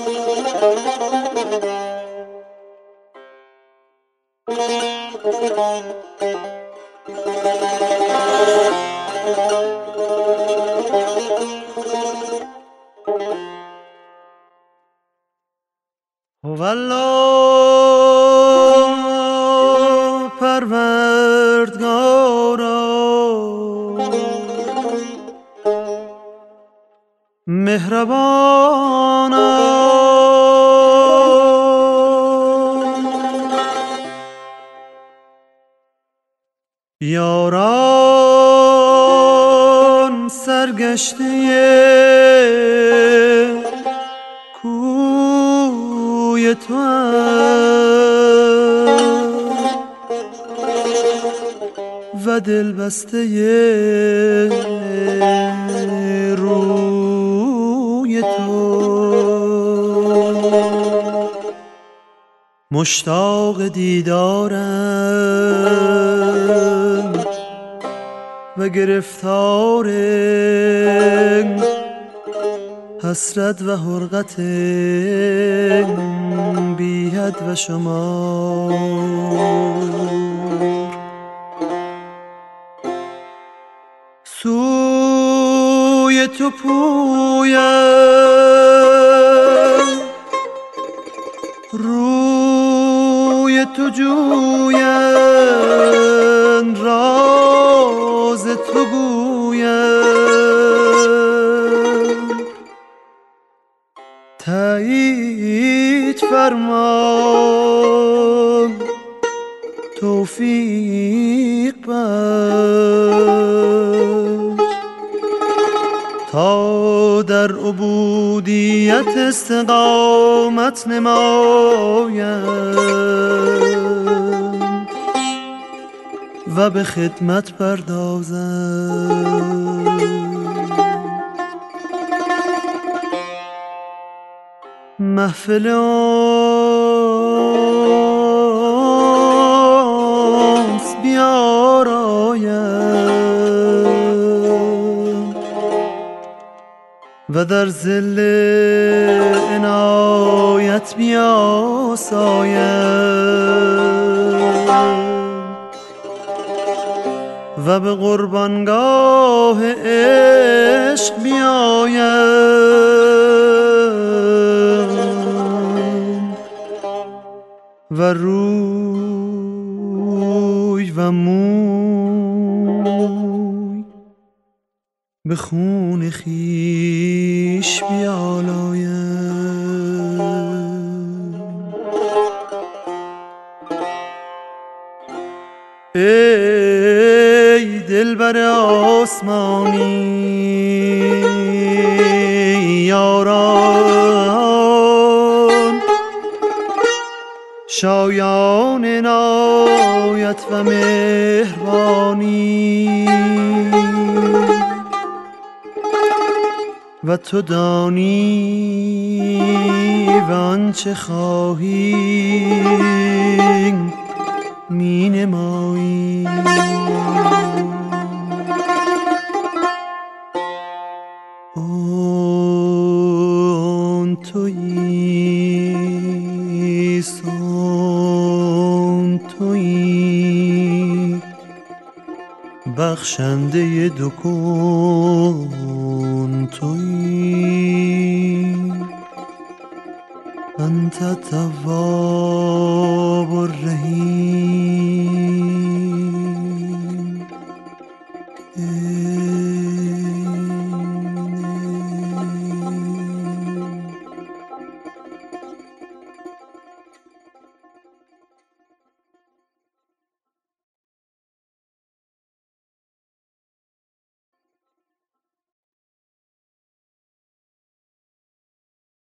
والله پروردگارا مهربانا یاران سرگشته کوی تو و دل بسته روی تو مشتاق دیدارم و گرفتار حسرت و حرقت بی حد و شمار سوی تو پویم روی تو جویم راز تو گویم تایید فرما توفیق بخش تا در عبودیت استقامت نمایم و به خدمت پردازم محفل آنس بیارایم و در ظل عنایت بیاسایم و به قربانگاه عشق بیایم و روی و موی به خون خویش بیالایم ای دلبر آسمانی یاران شایان عنایت و مهربانی و تو دانی و آنچه خواهی می نمایی آن تویی سان تویی بخشنده دو کون تویی انت التواب الرحیم